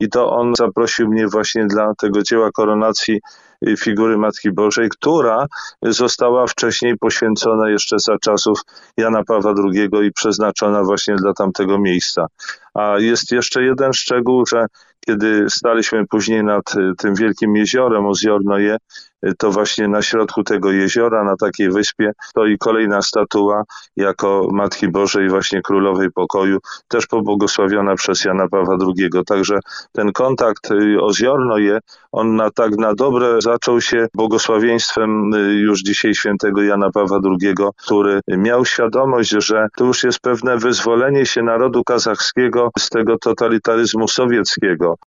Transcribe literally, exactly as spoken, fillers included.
i to on zaprosił mnie właśnie dla tego dzieła koronacji figury Matki Bożej, która została wcześniej poświęcona jeszcze za czasów Jana Pawła drugiego i przeznaczona właśnie dla tamtego miejsca. A jest jeszcze jeden szczegół, że kiedy staliśmy później nad tym wielkim jeziorem Ozjornoje, to właśnie na środku tego jeziora, na takiej wyspie, stoi kolejna statua jako Matki Bożej, właśnie Królowej Pokoju, też pobłogosławiona przez Jana Pawła drugiego. Także ten kontakt Ozjornoje, on na, tak na dobre zaczął się błogosławieństwem już dzisiaj świętego Jana Pawła drugiego, który miał świadomość, że to już jest pewne wyzwolenie się narodu kazachskiego z tego totalitaryzmu sowieckiego.